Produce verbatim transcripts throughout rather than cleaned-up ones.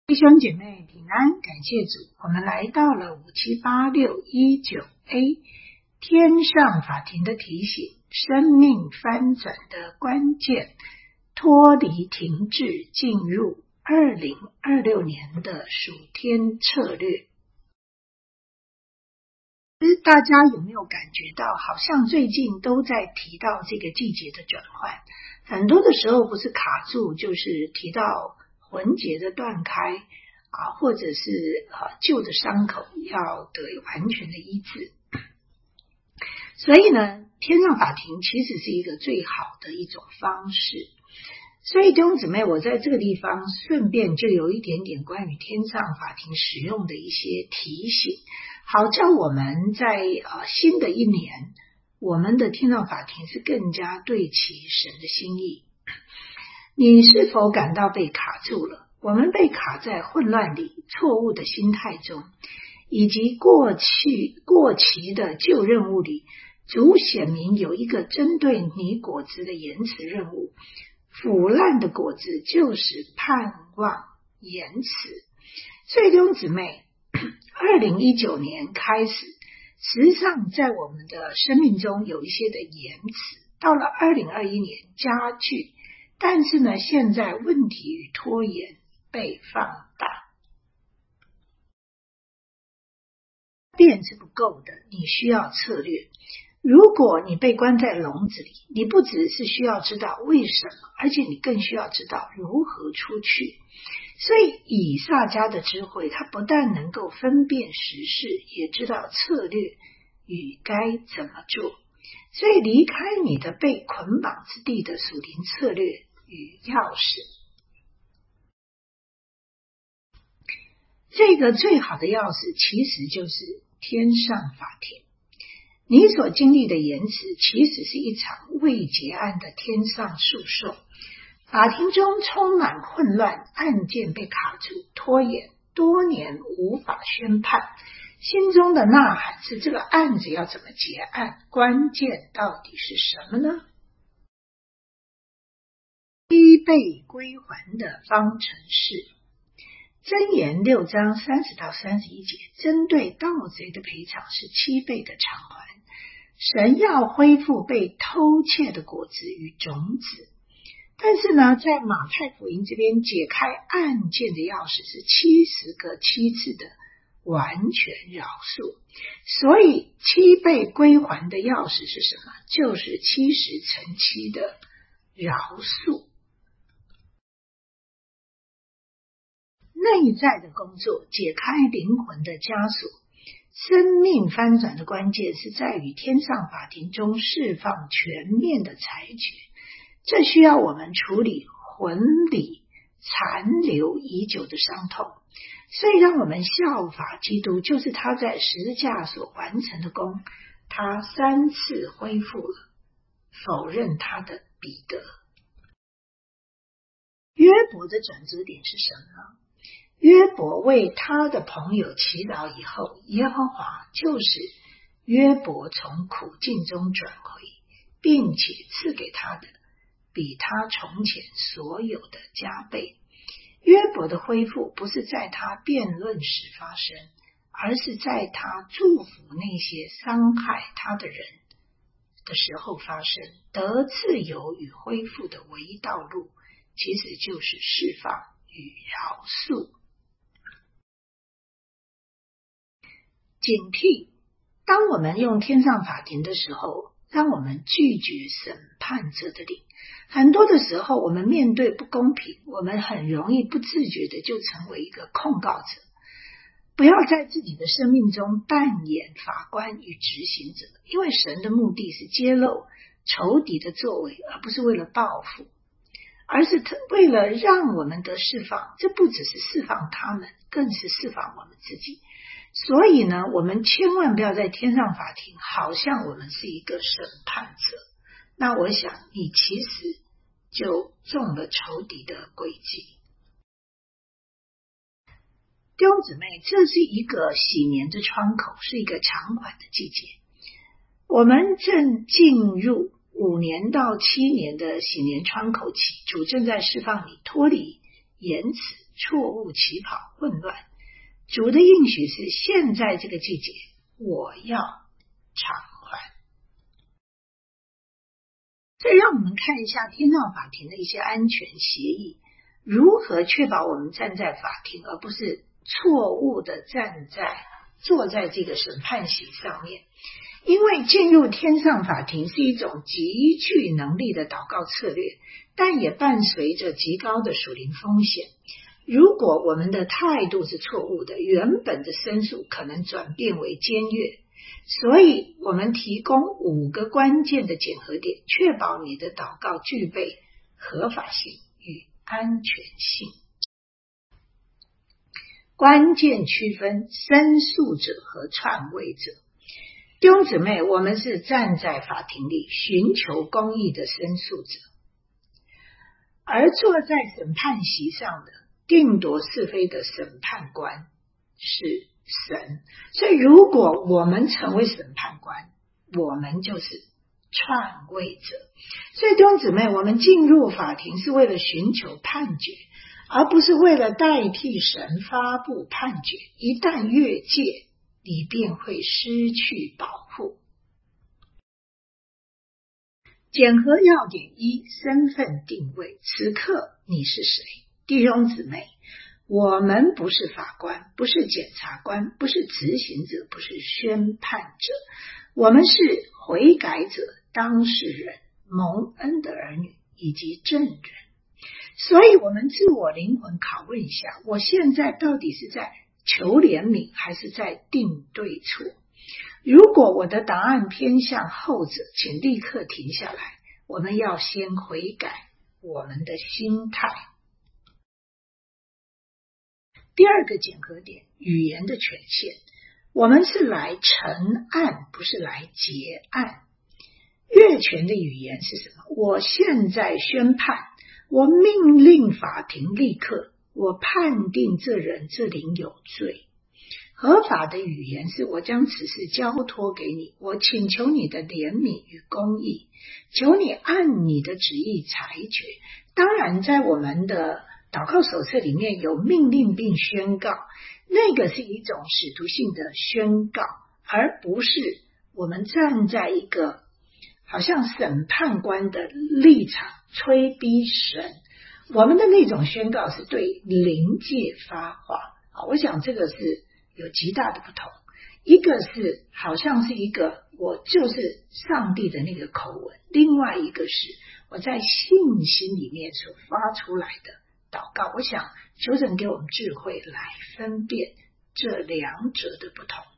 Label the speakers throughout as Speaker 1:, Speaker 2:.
Speaker 1: 弟兄姐妹平安，感谢主，我们来到了五七八六一九 A 天上法庭的提醒，生命翻转的关键，脱离停滞，进入二零二六年的属天策略。大家有没有感觉到，好像最近都在提到这个季节的转换，很多的时候不是卡住，就是提到魂结的断开啊，或者是呃旧的伤口要得完全的医治。所以呢，天上法庭其实是一个最好的一种方式。所以弟兄姊妹，我在这个地方顺便就有一点点关于天上法庭使用的一些提醒，好叫我们在呃新的一年，我们的天上法庭是更加对齐神的心意。你是否感到被卡住了？我们被卡在混乱里、错误的心态中，以及过去过期的旧任务里。主显明有一个针对你果子的延迟任务，腐烂的果子就是盼望延迟。所以弟兄姊妹，二零一九年开始，实际上在我们的生命中有一些的延迟，到了二零二一年加剧，但是呢，现在问题与拖延被放大。变是不够的，你需要策略。如果你被关在笼子里，你不只是需要知道为什么，而且你更需要知道如何出去。所以以撒家的智慧，他不但能够分辨时事，也知道策略与该怎么做。所以离开你的被捆绑之地的属灵策略与钥匙，这个最好的钥匙其实就是天上法庭。你所经历的延迟其实是一场未结案的天上诉讼，法庭中充满混乱，案件被卡住，拖延多年无法宣判，心中的呐喊是这个案子要怎么结案，关键到底是什么呢？七倍归还的方程式。箴言六章三十到三十一节，针对盗贼的赔偿是七倍的偿还。神要恢复被偷窃的果子与种子，但是呢，在马太福音这边解开案件的钥匙是七十个七次的完全饶恕，所以七倍归还的钥匙是什么？就是七十乘七的饶恕。内在的工作，解开灵魂的枷锁。生命翻转的关键是在于天上法庭中释放全面的裁决，这需要我们处理魂里残留已久的伤痛，所以让我们效法基督，就是他在十字架所完成的功，他三次恢复了否认他的彼得。约伯的转折点是什么呢？约伯为他的朋友祈祷以后，耶和华就是约伯从苦境中转回，并且赐给他的比他从前所有的加倍。约伯的恢复不是在他辩论时发生，而是在他祝福那些伤害他的人的时候发生。得自由与恢复的唯一道路，其实就是释放与饶恕。警惕，当我们用天上法庭的时候，让我们拒绝审判者的灵。很多的时候，我们面对不公平，我们很容易不自觉的就成为一个控告者。不要在自己的生命中扮演法官与执行者，因为神的目的是揭露仇敌的作为，而不是为了报复，而是为了让我们得释放。这不只是释放他们，更是释放我们自己。所以呢，我们千万不要在天上法庭好像我们是一个审判者，那我想你其实就中了仇敌的诡计。弟兄姊妹，这是一个喜年的窗口，是一个偿还的季节。我们正进入五年到七年的喜年窗口期，主正在释放你脱离延迟， 错误起跑，混乱。主的应许是现在这个季节，我要偿还。所以让我们看一下天道法庭的一些安全协议，如何确保我们站在法庭，而不是错误的站在坐在这个审判席上面。因为进入天上法庭是一种极具能力的祷告策略，但也伴随着极高的属灵风险。如果我们的态度是错误的，原本的申诉可能转变为僭越。所以我们提供五个关键的检核点，确保你的祷告具备合法性与安全性。关键区分申诉者和篡位者。弟兄姊妹，我们是站在法庭里寻求公义的申诉者，而坐在审判席上的定夺是非的审判官是神。所以如果我们成为审判官，我们就是篡位者。所以弟兄姊妹，我们进入法庭是为了寻求判决，而不是为了代替神发布判决。一旦越界，你便会失去保护。检核要点一：身份定位。此刻你是谁？弟兄姊妹，我们不是法官，不是检察官，不是执行者，不是宣判者，我们是悔改者、当事人、蒙恩的儿女以及证人。所以我们自我灵魂拷问一下，我现在到底是在求怜悯还是在定对错？如果我的答案偏向后者，请立刻停下来，我们要先悔改我们的心态。第二个检核点，语言的权限。我们是来陈案，不是来结案。越权的语言是什么？我现在宣判，我命令法庭立刻，我判定这人这灵有罪。合法的语言是我将此事交托给你，我请求你的怜悯与公义，求你按你的旨意裁决。当然在我们的祷告手册里面有命令并宣告，那个是一种使徒性的宣告，而不是我们站在一个好像审判官的立场催逼神。我们的那种宣告是对灵界发话，我想这个是有极大的不同。一个是好像是一个我就是上帝的那个口吻，另外一个是我在信心里面所发出来的祷告。我想求神给我们智慧来分辨这两者的不同。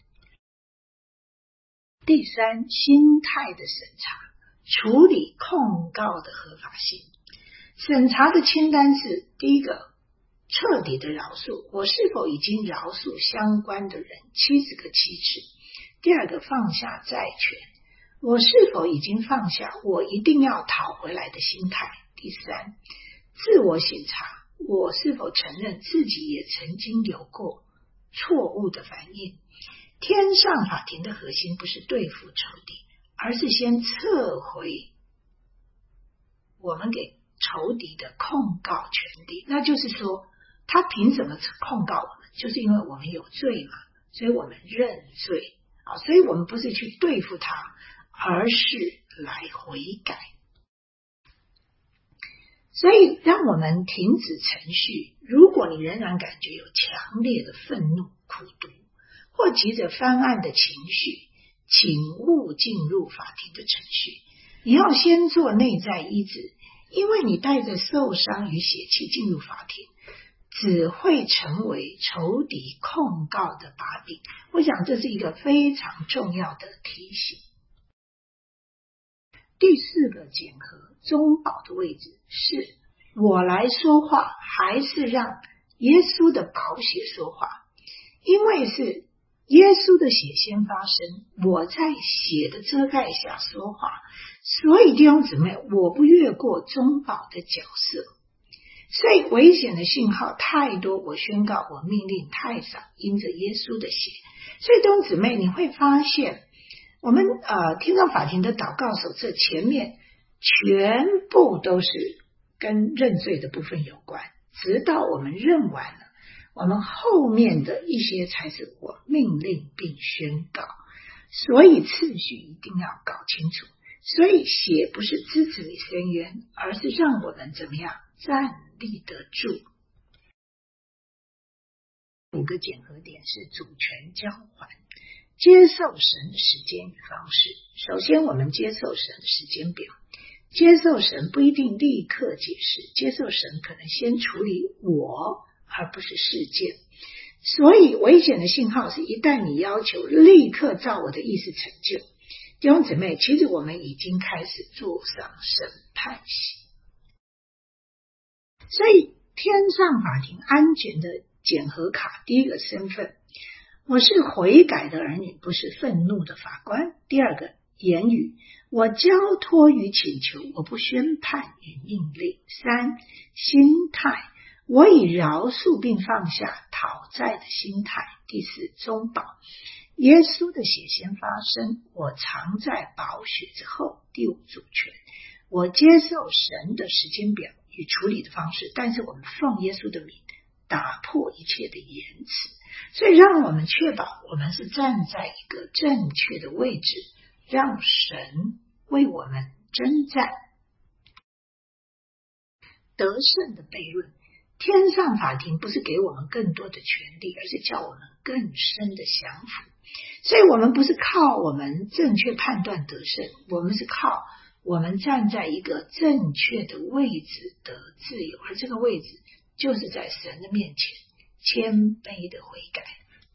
Speaker 1: 第三，心态的审查，处理控告的合法性。审查的清单是：第一个，彻底的饶恕，我是否已经饶恕相关的人七十个七次？第二个，放下债权，我是否已经放下我一定要讨回来的心态？第三，自我省察，我是否承认自己也曾经有过错误的反应？天上法庭的核心不是对付仇敌，而是先撤回我们给仇敌的控告权利。那就是说，他凭什么控告我们？就是因为我们有罪嘛，所以我们认罪啊，所以我们不是去对付他，而是来悔改。所以让我们停止程序。如果你仍然感觉有强烈的愤怒、苦毒或急着翻案的情绪，请勿进入法庭的程序。你要先做内在医治，因为你带着受伤与血气进入法庭，只会成为仇敌控告的把柄。我想这是一个非常重要的提醒。第四个检核，中保的位置是我来说话，还是让耶稣的宝血说话？因为是耶稣的血先发生，我在血的遮盖下说话，所以弟兄姊妹，我不越过中保的角色。所以危险的信号太多，我宣告我命令太少，因着耶稣的血。所以弟兄姊妹，你会发现我们呃天上法庭的祷告手册前面全部都是跟认罪的部分有关， 直到我们认完了，我们后面的一些才是我命令并宣告。所以次序一定要搞清楚。所以血不是支持你伸冤，而是让我们怎么样站立得住。五个检核点是主权交还，接受神的时间与方式。首先我们接受神的时间表，接受神不一定立刻解释，接受神可能先处理我而不是事件。所以危险的信号是一旦你要求立刻照我的意思成就。弟兄姊妹，其实我们已经开始坐上审判席。所以天上法庭安全的检核卡，第一个身份，我是悔改的儿女，不是愤怒的法官。第二个言语，我交托与请求，我不宣判与命令。三心态，我以饶恕并放下讨债的心态。第四中保，耶稣的血先发生，我藏在宝血之后。第五主权，我接受神的时间表与处理的方式，但是我们奉耶稣的名打破一切的言辞。所以让我们确保我们是站在一个正确的位置，让神为我们征战。得胜的悖论，天上法庭不是给我们更多的权利，而是叫我们更深的降服。所以我们不是靠我们正确判断得胜，我们是靠我们站在一个正确的位置得自由，而这个位置就是在神的面前谦卑的悔改。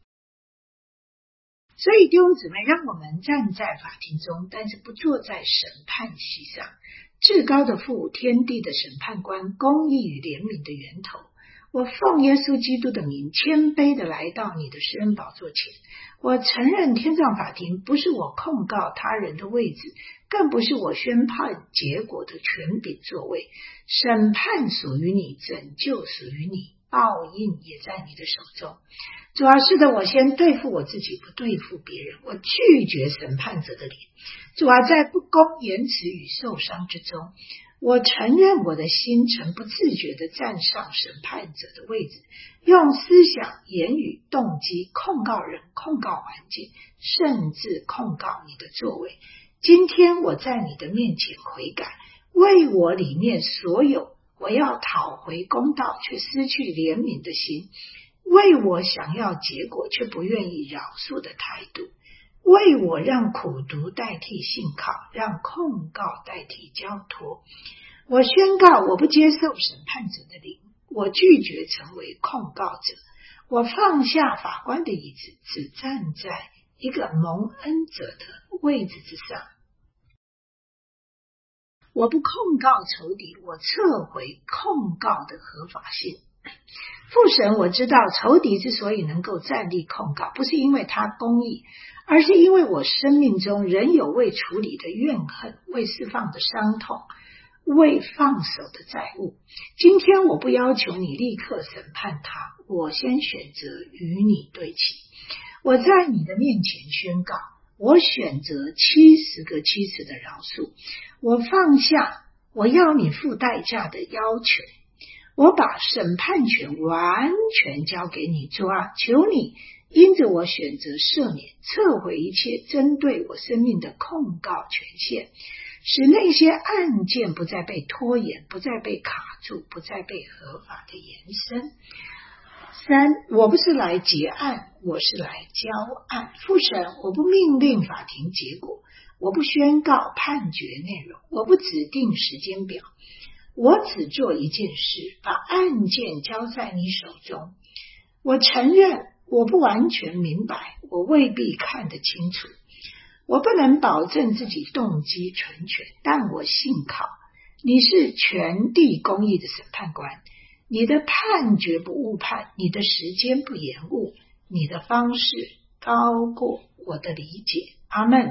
Speaker 1: 所以弟兄姊妹，让我们站在法庭中，但是不坐在审判席上。至高的父，天地的审判官，公义与怜悯的源头，我奉耶稣基督的名，谦卑的来到你的施恩宝座前。我承认天上法庭不是我控告他人的位置，更不是我宣判结果的权柄座位。审判属于你，拯救属于你，报应也在你的手中。主啊，是的，我先对付我自己，不对付别人。我拒绝审判者的脸。主啊，在不公言辞与受伤之中，我承认我的心曾不自觉地站上审判者的位置，用思想、言语、动机控告人，控告环境，甚至控告你的作为。今天我在你的面前悔改，为我里面所有我要讨回公道却失去怜悯的心，为我想要结果却不愿意饶恕的态度，为我让苦毒代替信靠，让控告代替交托。我宣告，我不接受审判者的灵，我拒绝成为控告者，我放下法官的椅子，只站在一个蒙恩者的位置之上。我不控告仇敌，我撤回控告的合法性。父神，我知道仇敌之所以能够站立控告，不是因为他公义，而是因为我生命中仍有未处理的怨恨，未释放的伤痛，未放手的债务。今天我不要求你立刻审判他，我先选择与你对齐。我在你的面前宣告，我选择七十个七十的饶恕，我放下我要你付代价的要求，我把审判权完全交给你。主啊，求你因着我选择赦免，撤回一切针对我生命的控告权限，使那些案件不再被拖延，不再被卡住，不再被合法的延伸。三，我不是来结案，我是来交案。父神，我不命令法庭结果，我不宣告判决内容，我不指定时间表，我只做一件事，把案件交在你手中。我承认我不完全明白，我未必看得清楚，我不能保证自己动机纯全，但我信靠你是全地公义的审判官，你的判决不误判，你的时间不延误，你的方式高过我的理解。阿们。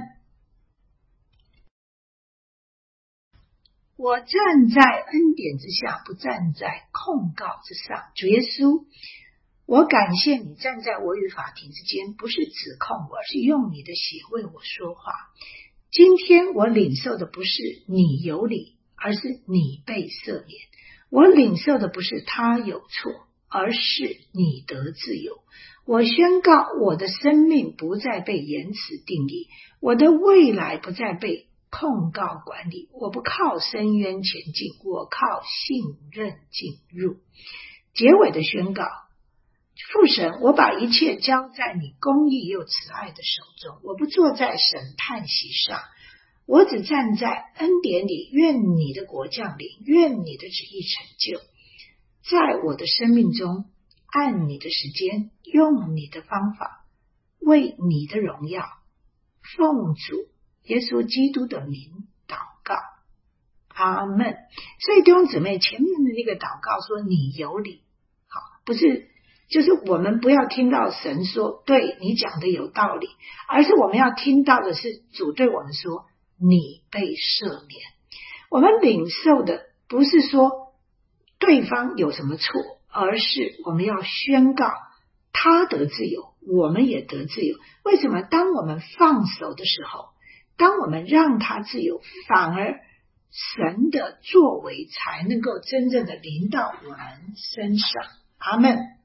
Speaker 1: 我站在恩典之下，不站在控告之上。主耶稣，我感谢你站在我与法庭之间，不是指控我，而是用你的血为我说话。今天我领受的不是你有理，而是你被赦免。 我领受的不是他有错，而是你得自由。我宣告我的生命不再被言辞定义，我的未来不再被控告管理。我不靠深渊前进，我靠信任进入。结尾的宣告，父神，我把一切交在你公义又慈爱的手中，我不坐在审判席上，我只站在恩典里。愿你的国降临，愿你的旨意成就，在我的生命中，按你的时间，用你的方法，为你的荣耀，奉主耶稣基督的名祷告，阿们。所以弟兄姊妹，前面的那个祷告说你有理，好，不是就是我们不要听到神说对你讲的有道理，而是我们要听到的是主对我们说你被赦免。我们领受的不是说对方有什么错，而是我们要宣告他得自由，我们也得自由。为什么？当我们放手的时候，当我们让他自由，反而神的作为才能够真正的临到我们身上。阿们。